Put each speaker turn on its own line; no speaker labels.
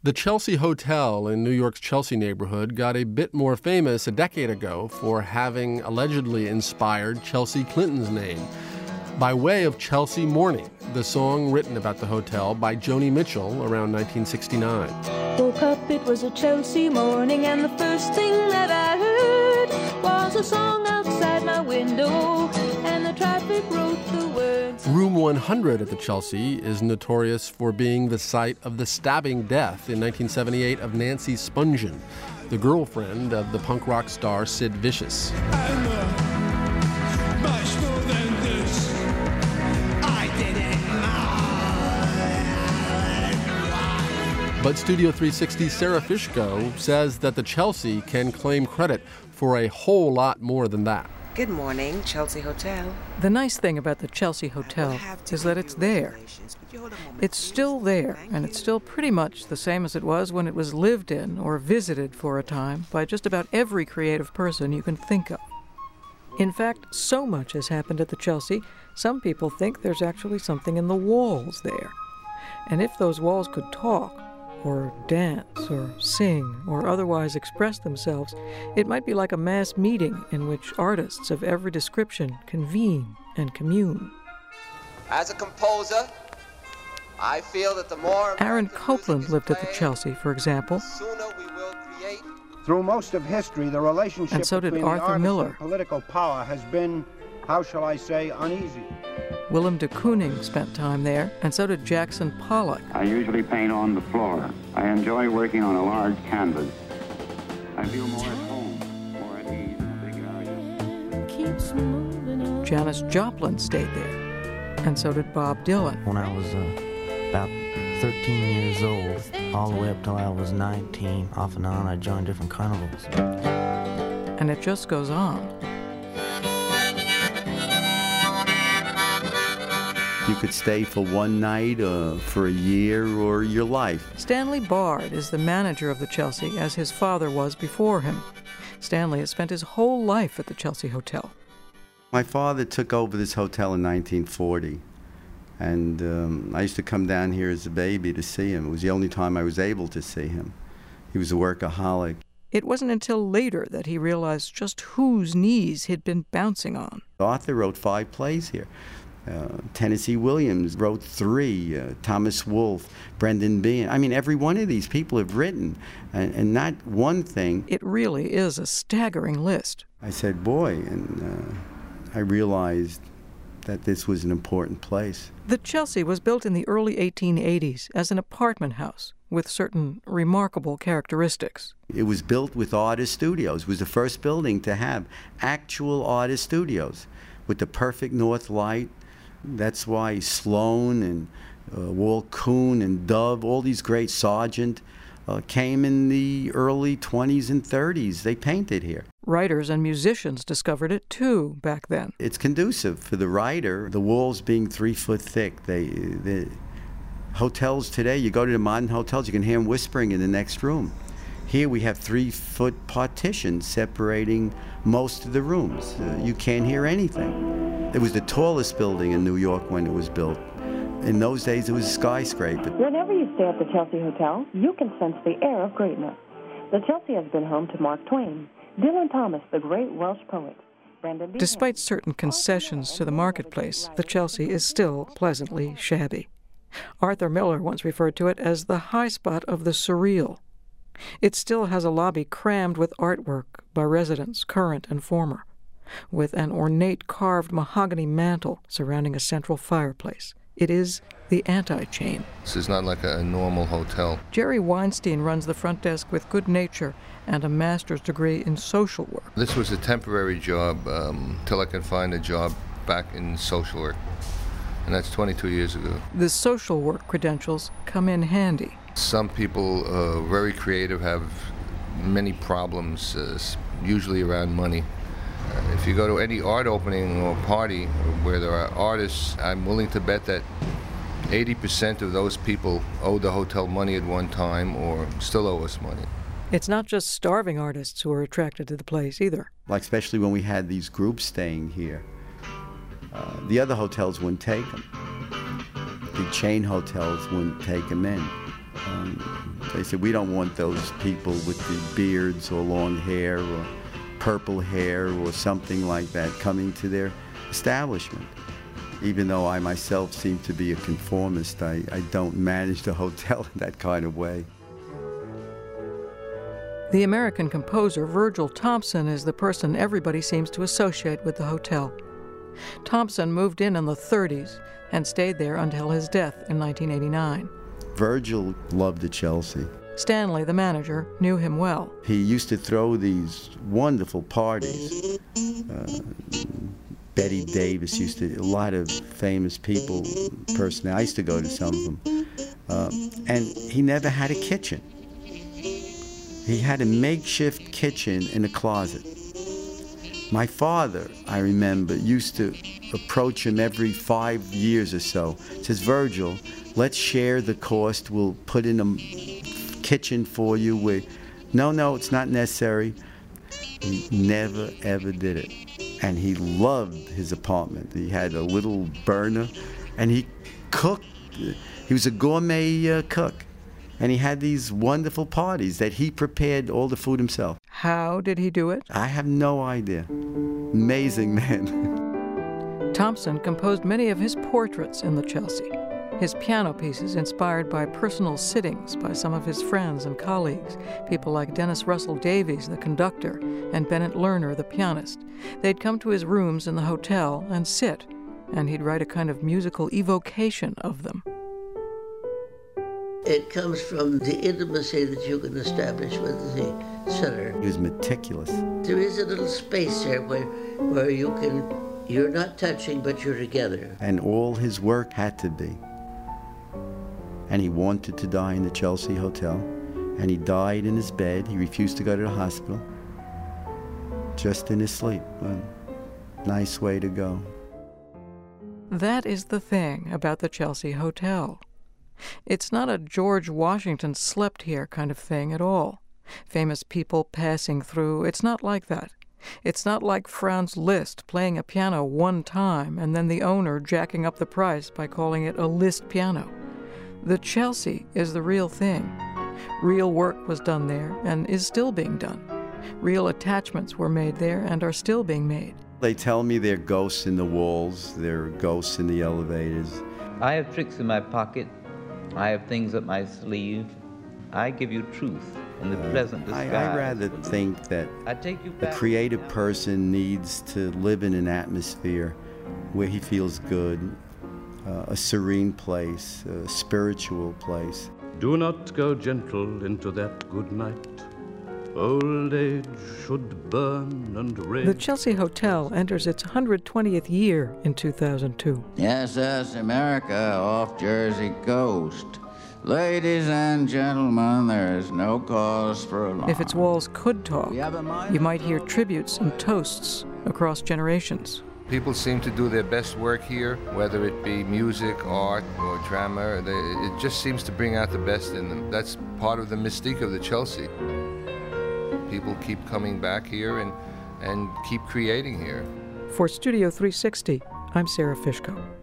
The Chelsea Hotel in New York's Chelsea neighborhood got a bit more famous a decade ago for having allegedly inspired Chelsea Clinton's name by way of Chelsea Morning, the song written about the hotel by Joni Mitchell around 1969.
Woke up, it was a Chelsea morning, and the first thing that I heard was a song outside my window, and the traffic wrote the words.
Room 100 at the Chelsea is notorious for being the site of the stabbing death in 1978 of Nancy Spungen, the girlfriend of the punk rock star Sid Vicious. But Studio 360's Sarah Fishko says that the Chelsea can claim credit for a whole lot more than that.
Good morning, Chelsea Hotel.
The nice thing about the Chelsea Hotel is that it's there. It's still there, and it's still pretty much the same as it was when it was lived in or visited for a time by just about every creative person you can think of. In fact, so much has happened at the Chelsea, some people think there's actually something in the walls there. And if those walls could talk, or dance, or sing, or otherwise express themselves, it might be like a mass meeting in which artists of every description convene and commune.
As a composer, I feel that the more
Aaron Copland lived at the Chelsea, for example.
sooner we will create.
Through most of history, the relationship
And so did
between
Arthur
the artist
Miller.
and political power has been, how shall I say, uneasy.
Willem de Kooning spent time there, and so did Jackson Pollock.
I usually paint on the floor. I enjoy working on a large canvas. I feel more at home, more at ease in a big area.
Janis Joplin stayed there, and so did Bob Dylan.
When I was about 13 years old, all the way up till I was 19, off and on, I joined different carnivals.
And it just goes on.
You could stay for one night, for a year, or your life.
Stanley Bard is the manager of the Chelsea, as his father was before him. Stanley has spent his whole life at the Chelsea Hotel.
My father took over this hotel in 1940, and I used to come down here as a baby to see him. It was the only time I was able to see him. He was a workaholic.
It wasn't until later that he realized just whose knees he'd been bouncing on.
Arthur wrote 5 plays here. Tennessee Williams wrote 3, Thomas Wolfe, Brendan Behan. I mean, every one of these people have written, and not one thing.
It really is a staggering list.
I said, boy, and I realized that this was an important place.
The Chelsea was built in the early 1880s as an apartment house with certain remarkable characteristics.
It was built with artist studios. It was the first building to have actual artist studios with the perfect north light. That's why Sloan and Walt Kuhn and Dove, all these great Sargent, came in the early 20s and 30s. They painted here.
Writers and musicians discovered it too back then.
It's conducive for the writer, the walls being 3 foot thick. The hotels today, you go to the modern hotels, you can hear them whispering in the next room. Here we have 3 foot partitions separating most of the rooms. You can't hear anything. It was the tallest building in New York when it was built. In those days, it was a skyscraper.
Whenever you stay at the Chelsea Hotel, you can sense the air of greatness. The Chelsea has been home to Mark Twain, Dylan Thomas, the great Welsh poet, Brendan Behan.
Despite certain concessions to the marketplace, the Chelsea is still pleasantly shabby. Arthur Miller once referred to it as the high spot of the surreal. It still has a lobby crammed with artwork by residents, current and former, with an ornate carved mahogany mantel surrounding a central fireplace. It is the anti-chain.
This is not like a normal hotel.
Jerry Weinstein runs the front desk with good nature and a master's degree in social work.
This was a temporary job till I can find a job back in social work, and that's 22 years ago.
The social work credentials come in handy.
Some people, very creative, have many problems, usually around money. If you go to any art opening or party where there are artists, I'm willing to bet that 80% of those people owe the hotel money at one time or still owe us money.
It's not just starving artists who are attracted to the place either.
Like especially when we had these groups staying here. The other hotels wouldn't take them. The chain hotels wouldn't take them in. They said, we don't want those people with the beards or long hair or purple hair or something like that coming to their establishment. Even though I myself seem to be a conformist, I don't manage the hotel in that kind of way.
The American composer Virgil Thomson is the person everybody seems to associate with the hotel. Thomson moved in the 30s and stayed there until his death in 1989.
Virgil loved the Chelsea.
Stanley, the manager, knew him well.
He used to throw these wonderful parties. Betty Davis used to, a lot of famous people, personally. I used to go to some of them. And he never had a kitchen. He had a makeshift kitchen in a closet. My father, I remember, used to approach him every 5 years or so. Says, Virgil, let's share the cost. We'll put in a kitchen for you. No, it's not necessary. He never, ever did it. And he loved his apartment. He had a little burner, and he cooked. He was a gourmet cook. And he had these wonderful parties that he prepared all the food himself.
How did he do it?
I have no idea. Amazing man.
Thomson composed many of his portraits in the Chelsea. His piano pieces inspired by personal sittings by some of his friends and colleagues, people like Dennis Russell Davies, the conductor, and Bennett Lerner, the pianist. They'd come to his rooms in the hotel and sit, and he'd write a kind of musical evocation of them.
It comes from the intimacy that you can establish with the sitter.
He was meticulous.
There is a little space there where you're not touching, but you're together.
And all his work had to be. And he wanted to die in the Chelsea Hotel, and he died in his bed. He refused to go to the hospital, just in his sleep. A nice way to go.
That is the thing about the Chelsea Hotel. It's not a George Washington slept here kind of thing at all. Famous people passing through, it's not like that. It's not like Franz Liszt playing a piano one time and then the owner jacking up the price by calling it a Liszt piano. The Chelsea is the real thing. Real work was done there and is still being done. Real attachments were made there and are still being made.
They tell me there are ghosts in the walls, there are ghosts in the elevators.
I have tricks in my pocket. I have things up my sleeve. I give you truth in the present disguise.
I rather think that a creative person needs to live in an atmosphere where he feels good, a serene place, a spiritual place.
Do not go gentle into that good night. Old age should burn and rage.
The Chelsea Hotel enters its 120th year in 2002.
Yes, America off Jersey coast. Ladies and gentlemen, there is no cause for alarm.
If its walls could talk, you might hear tributes and toasts across generations.
People seem to do their best work here, whether it be music, art, or drama. It just seems to bring out the best in them. That's part of the mystique of the Chelsea. People keep coming back here and keep creating here.
For Studio 360, I'm Sarah Fishko.